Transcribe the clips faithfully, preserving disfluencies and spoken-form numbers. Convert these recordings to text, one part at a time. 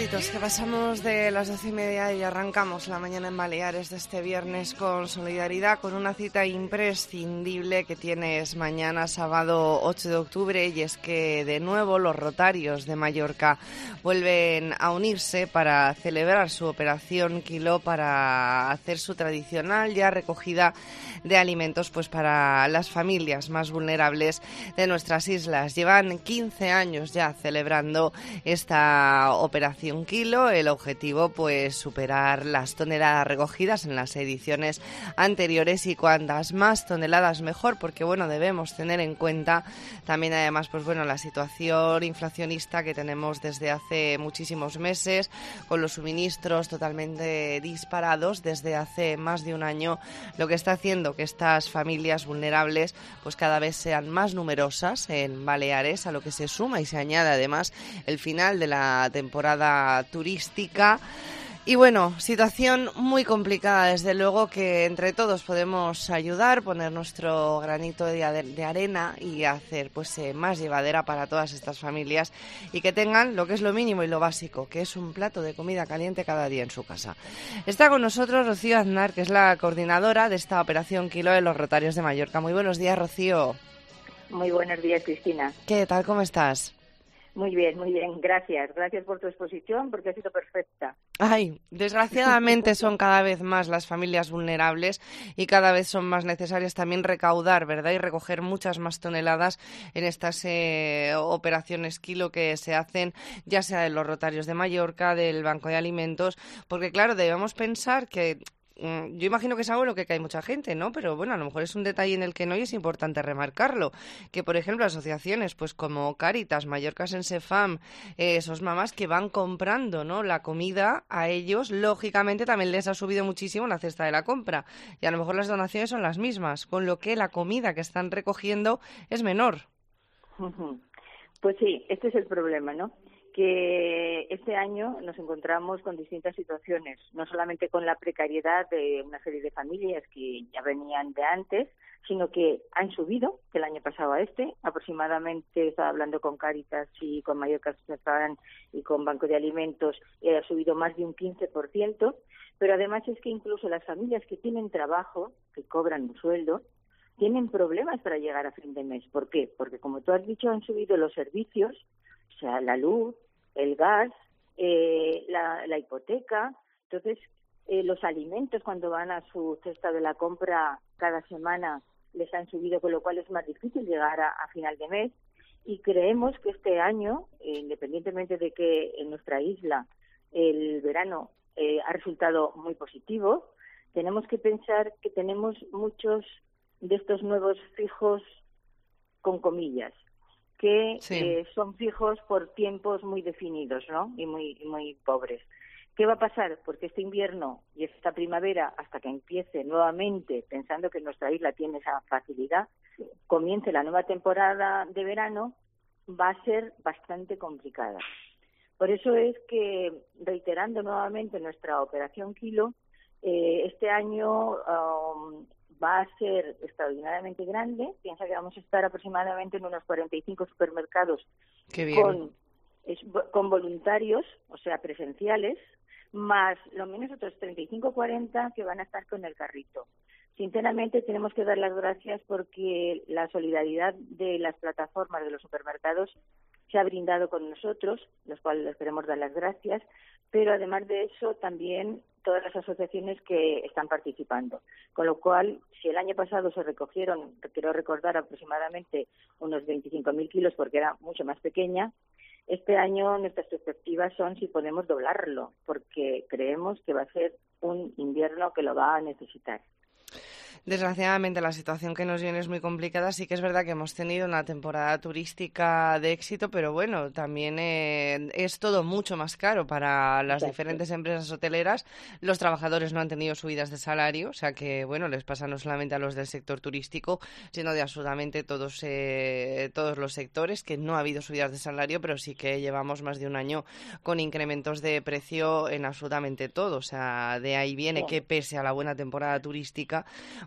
minutitos que pasamos de las doce y media y arrancamos la mañana en Baleares de este viernes con solidaridad, con una cita imprescindible que tienes mañana sábado ocho de octubre, y es que de nuevo los Rotarios de Mallorca vuelven a unirse para celebrar su operación Kilo, para hacer su tradicional ya recogida de alimentos pues para las familias más vulnerables de nuestras islas. Llevan quince años ya celebrando esta operación Kilo. El objetivo pues superar las toneladas recogidas en las ediciones anteriores, y cuantas más toneladas mejor, porque bueno, debemos tener en cuenta también además pues bueno la situación inflacionista que tenemos desde hace muchísimos meses, con los suministros totalmente disparados desde hace más de un año, lo que está haciendo que estas familias vulnerables pues cada vez sean más numerosas en Baleares, a lo que se suma y se añade además el final de la temporada turística. Y bueno, situación muy complicada, desde luego, que entre todos podemos ayudar, poner nuestro granito de, de arena y hacer pues eh, más llevadera para todas estas familias, y que tengan lo que es lo mínimo y lo básico, que es un plato de comida caliente cada día en su casa. Está con nosotros Rocío Aznar, que es la coordinadora de esta operación Kilo de los Rotarios de Mallorca. Muy buenos días, Rocío. Muy buenos días, Cristina. ¿Qué tal? ¿Cómo estás? Muy bien, muy bien, gracias. Gracias por tu exposición, porque ha sido perfecta. Ay, desgraciadamente son cada vez más las familias vulnerables y cada vez son más necesarias también recaudar, ¿verdad? Y recoger muchas más toneladas en estas eh, operaciones Kilo que se hacen, ya sea de los Rotarios de Mallorca, del Banco de Alimentos, porque claro, debemos pensar que yo imagino que es algo en lo que cae mucha gente, ¿no? Pero bueno, a lo mejor es un detalle en el que no, y es importante remarcarlo. Que, por ejemplo, asociaciones pues como Cáritas, Mallorca Sense Fam, eh, esos mamás que van comprando, ¿no?, la comida a ellos, lógicamente también les ha subido muchísimo la cesta de la compra. Y a lo mejor las donaciones son las mismas, con lo que la comida que están recogiendo es menor. Pues sí, este es el problema, ¿no? Que este año nos encontramos con distintas situaciones, no solamente con la precariedad de una serie de familias que ya venían de antes, sino que han subido del año pasado a este. Aproximadamente, estaba hablando con Cáritas y con Mallorca y con Banco de Alimentos, eh, ha subido más de un quince por ciento, pero además es que incluso las familias que tienen trabajo, que cobran un sueldo, tienen problemas para llegar a fin de mes. ¿Por qué? Porque, como tú has dicho, han subido los servicios, o sea, la luz, el gas, eh, la, la hipoteca. Entonces, eh, los alimentos, cuando van a su cesta de la compra cada semana, les han subido, con lo cual es más difícil llegar a, a final de mes. Y creemos que este año, eh, independientemente de que en nuestra isla el verano eh, ha resultado muy positivo, tenemos que pensar que tenemos muchos de estos nuevos fijos, con comillas, que sí. eh, son fijos por tiempos muy definidos, ¿no? Y muy, muy pobres. ¿Qué va a pasar? Porque este invierno y esta primavera, hasta que empiece nuevamente, pensando que nuestra isla tiene esa facilidad, comience la nueva temporada de verano, va a ser bastante complicada. Por eso es que, reiterando nuevamente nuestra operación Kilo, eh, este año um, va a ser extraordinariamente grande. Piensa que vamos a estar aproximadamente en unos cuarenta y cinco supermercados con, es, con voluntarios, o sea, presenciales, más lo menos otros treinta y cinco o cuarenta que van a estar con el carrito. Sinceramente, tenemos que dar las gracias porque la solidaridad de las plataformas de los supermercados se ha brindado con nosotros, los cuales les queremos dar las gracias, pero además de eso también todas las asociaciones que están participando. Con lo cual, si el año pasado se recogieron, quiero recordar, aproximadamente unos veinticinco mil kilos, porque era mucho más pequeña, este año nuestras perspectivas son si podemos doblarlo, porque creemos que va a ser un invierno que lo va a necesitar. Desgraciadamente la situación que nos viene es muy complicada. Sí que es verdad que hemos tenido una temporada turística de éxito, pero bueno, también eh, es todo mucho más caro para las Exacto. diferentes empresas hoteleras. Los trabajadores no han tenido subidas de salario, o sea que bueno, les pasa no solamente a los del sector turístico, sino de absolutamente todos, eh, todos los sectores, que no ha habido subidas de salario, pero sí que llevamos más de un año con incrementos de precio en absolutamente todo. O sea, de ahí viene sí. que pese a la buena temporada turística,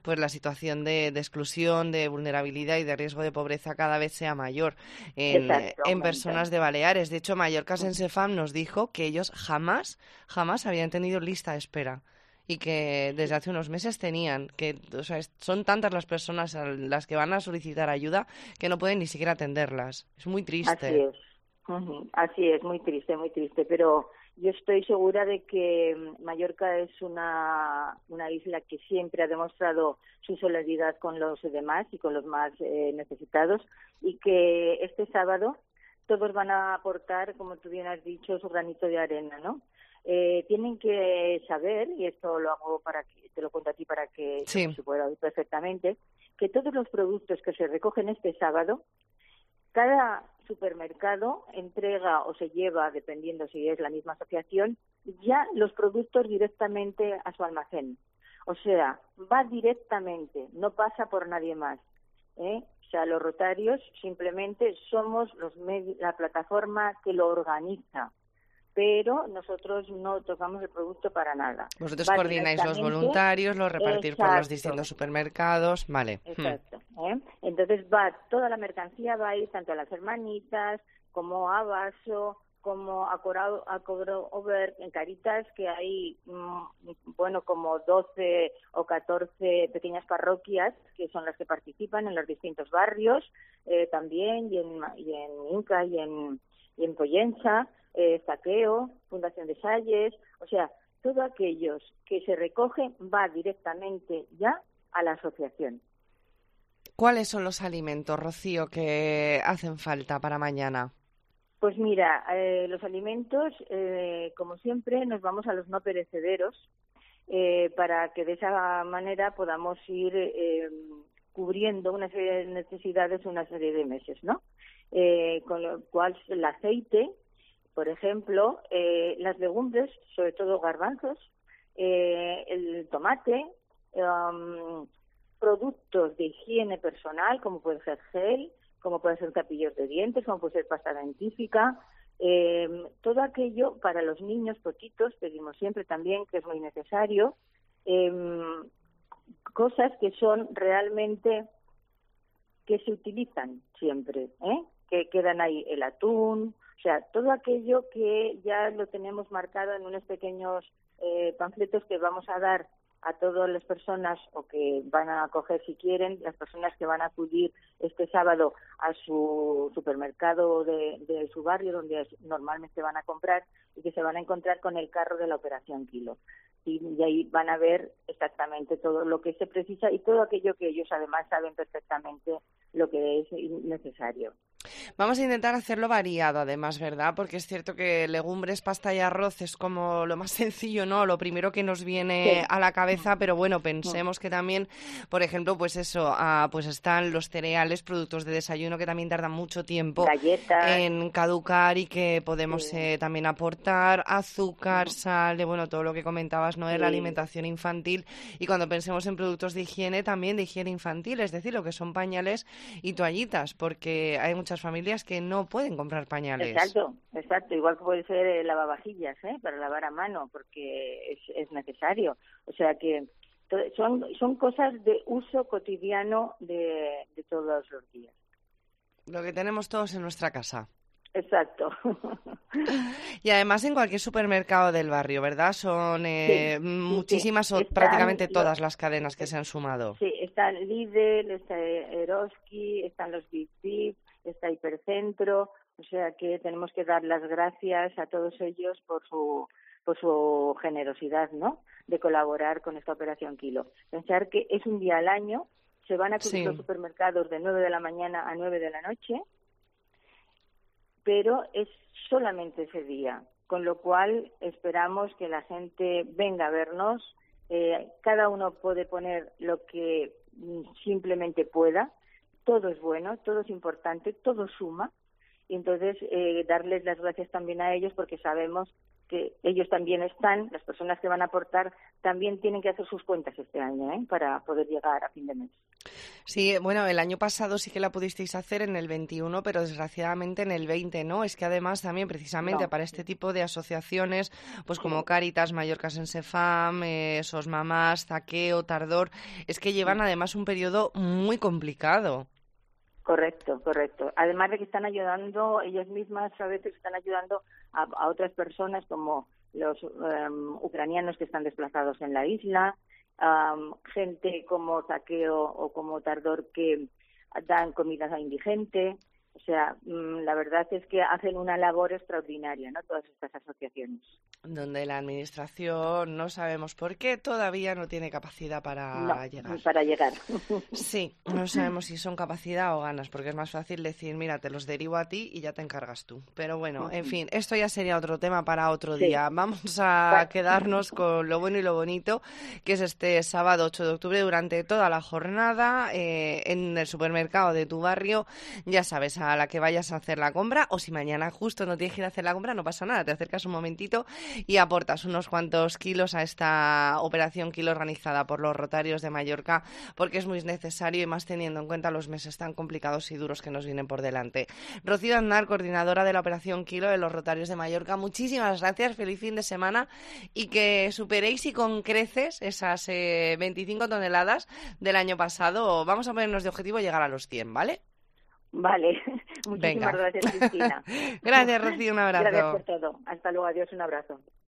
pues la situación de, de exclusión, de vulnerabilidad y de riesgo de pobreza cada vez sea mayor en, Exacto, en aumenta. personas de Baleares. De hecho, Mallorca Sensefam nos dijo que ellos jamás, jamás habían tenido lista de espera y que desde hace unos meses tenían, que o sea, es- son tantas las personas a las que van a solicitar ayuda que no pueden ni siquiera atenderlas. Es muy Así triste. es. Ujú. Así es, muy triste, muy triste, pero yo estoy segura de que mm, Mallorca es una, una isla que siempre ha demostrado su solidaridad con los demás y con los más eh, necesitados, y que este sábado todos van a aportar, como tú bien has dicho, su granito de arena, ¿no? Eh, tienen que saber, y esto lo hago para que te lo cuento a ti para que Sí, se pueda oír perfectamente, que todos los productos que se recogen este sábado, cada supermercado entrega o se lleva, dependiendo si es la misma asociación, ya los productos directamente a su almacén. O sea, va directamente, no pasa por nadie más, ¿eh? O sea, los Rotarios simplemente somos los medi- la plataforma que lo organiza, pero nosotros no tocamos el producto para nada. vosotros Va coordináis los directamente, voluntarios, los repartís por los exacto, distintos supermercados, vale. Hmm. exacto. ¿eh? Entonces va, toda la mercancía va a ir tanto a las hermanitas como a Vaso, como a Corao, a Cobro Over, en Caritas, que hay, mm, bueno, como doce o catorce pequeñas parroquias que son las que participan en los distintos barrios, eh, también, y en, y en Inca y en, y en Pollensa, eh, Saqueo, Fundación de Salles, o sea, todo aquellos que se recogen va directamente ya a la asociación. ¿Cuáles son los alimentos, Rocío, que hacen falta para mañana? Pues mira, eh, los alimentos, eh, como siempre, nos vamos a los no perecederos, eh, para que de esa manera podamos ir eh, cubriendo una serie de necesidades una serie de meses, ¿no? Eh, con lo cual el aceite, por ejemplo, eh, las legumbres, sobre todo garbanzos, eh, el tomate, um, productos de higiene personal, como puede ser gel, como pueden ser cepillos de dientes, como puede ser pasta dentífica, eh, todo aquello para los niños poquitos, pedimos siempre también, que es muy necesario, eh, cosas que son realmente, que se utilizan siempre, ¿eh? Que quedan ahí, el atún, o sea, todo aquello que ya lo tenemos marcado en unos pequeños eh, panfletos que vamos a dar a todas las personas, o que van a coger si quieren, las personas que van a acudir este sábado a su supermercado de, de su barrio, donde normalmente van a comprar, y que se van a encontrar con el carro de la Operación Kilo. Y, y ahí van a ver exactamente todo lo que se precisa y todo aquello que ellos además saben perfectamente lo que es necesario. Vamos a intentar hacerlo variado, además, ¿verdad? Porque es cierto que legumbres, pasta y arroz es como lo más sencillo, ¿no? Lo primero que nos viene Sí. a la cabeza, pero bueno, Mm. pensemos que también, por ejemplo, pues eso, ah, pues están los cereales, productos de desayuno que también tardan mucho tiempo Galletas, en caducar y que sí. podemos eh, también aportar azúcar, Ujú. sal, eh, bueno, todo lo que comentabas, ¿no? De la Sí. alimentación infantil, y cuando pensemos en productos de higiene, también de higiene infantil, es decir, lo que son pañales y toallitas, porque hay muchas familias que no pueden comprar pañales. Exacto, exacto. Igual que puede ser eh, lavavajillas, ¿eh? Para lavar a mano, porque es, es necesario. O sea que to- son, son cosas de uso cotidiano de, de todos los días. Lo que tenemos todos en nuestra casa. Exacto. Y además en cualquier supermercado del barrio, ¿verdad? Son Sí, eh, sí, sí. muchísimas o Están prácticamente los, todas las cadenas que se han sumado. sí, están Lidl, está Eroski, están los Big Big, está Hipercentro, o sea que tenemos que dar las gracias a todos ellos por su por su generosidad, ¿no? De colaborar con esta operación Kilo. Pensar que es un día al año, se van a cubrir Sí. los supermercados de nueve de la mañana a nueve de la noche, pero es solamente ese día, con lo cual esperamos que la gente venga a vernos. Eh, cada uno puede poner lo que mm, simplemente pueda, todo es bueno, todo es importante, todo suma, y entonces eh, darles las gracias también a ellos, porque sabemos que ellos también están, las personas que van a aportar también tienen que hacer sus cuentas este año, ¿eh? Para poder llegar a fin de mes. Sí, bueno, el año pasado sí que la pudisteis hacer en el veintiuno, pero desgraciadamente en el veinte, ¿no? Es que además también precisamente No, para este tipo de asociaciones, pues como sí. Cáritas, Mallorca Sensefam, eh, Sos Mamás, Zaqueo, Tardor, es que llevan además un periodo muy complicado. Correcto, correcto. Además de que están ayudando, ellas mismas a veces están ayudando a, a otras personas como los um, ucranianos que están desplazados en la isla, um, gente como Saqueo o como Tardor que dan comidas a indigente. O sea, mm, la verdad es que hacen una labor extraordinaria, ¿no? Todas estas asociaciones. Donde la administración no sabemos por qué todavía no tiene capacidad No, para llegar. para llegar. Sí, no sabemos si son capacidad o ganas, porque es más fácil decir, mira, te los derivo a ti y ya te encargas tú. Pero bueno, en fin, esto ya sería otro tema para otro Sí. día. Vamos a Bueno, quedarnos con lo bueno y lo bonito, que es este sábado ocho de octubre durante toda la jornada eh, en el supermercado de tu barrio. Ya sabes, a la que vayas a hacer la compra, o si mañana justo no tienes que ir a hacer la compra, no pasa nada, te acercas un momentito y aportas unos cuantos kilos a esta operación Kilo organizada por los Rotarios de Mallorca, porque es muy necesario y más teniendo en cuenta los meses tan complicados y duros que nos vienen por delante. Rocío Aznar, coordinadora de la operación Kilo de los Rotarios de Mallorca, muchísimas gracias, feliz fin de semana y que superéis y con creces esas eh, veinticinco toneladas del año pasado. Vamos a ponernos de objetivo llegar a los cien, ¿vale? vale. Muchísimas Venga. gracias, Cristina. Gracias, Rocío, un Gracias abrazo. por todo. Hasta luego. Adiós. Un abrazo.